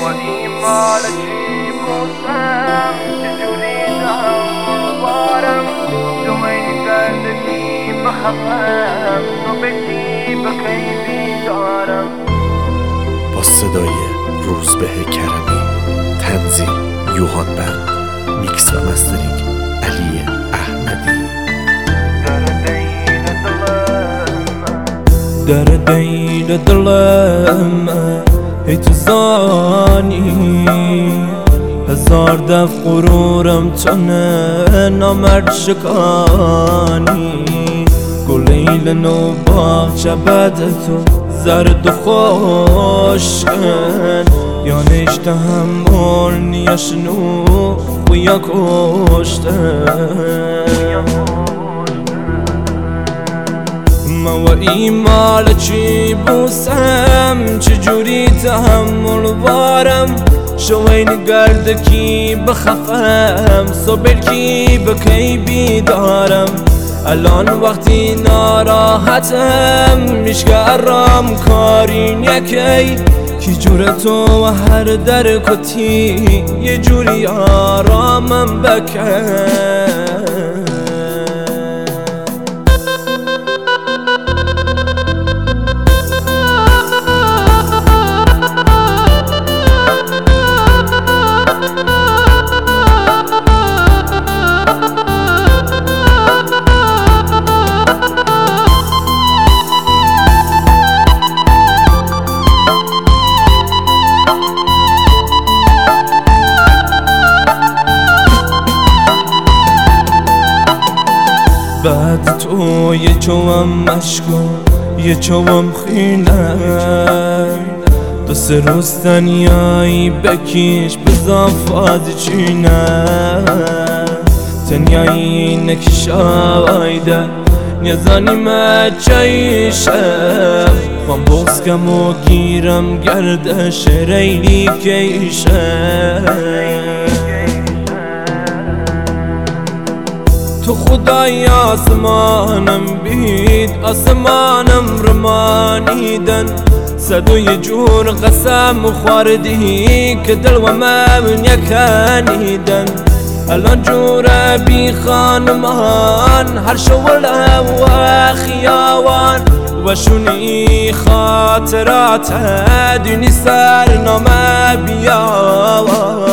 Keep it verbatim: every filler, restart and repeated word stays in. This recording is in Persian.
ایمال چی بوسم چجوری دهم بارم تو این گردگی بخفم تو بگی بکی بیدارم. با صدای روزبه کرمی، تنظیم یوهان بند، میکس و مسترینگ علی احمدی. در دین دلم ای تو زانی هزار دف غرورم چنه نامرد شکانی. گلیل نو باغچه بد تو زرد و خوشکن یا نشته همون نیشنو و یا کشتن. و ایمال چی بوسم چجوری تحمل بارم شوین گردکی بخفم صبر کی بکی بیدارم. الان وقتی ناراحتم میشگرم کارین یکی کی جور تو و هر در کتی یه جوری آرامم بکن. بعد تو یه چوام مشکو یه چوام خینه دو سه روز تنیایی بکیش بزا فازی چینه تنیایی نکش آیده نیزانی مچایشه خوام بغز کم و گیرم گردش ریلی کیشه. تو خدای آسمانم بید آسمانم رمانیدن صد و یه جور قسم خوردی که دل و من یکنیدن. الان جور بی خانمان هر شوله و خیاوان و شونی خاطرات دینی سر نامه بیاوان.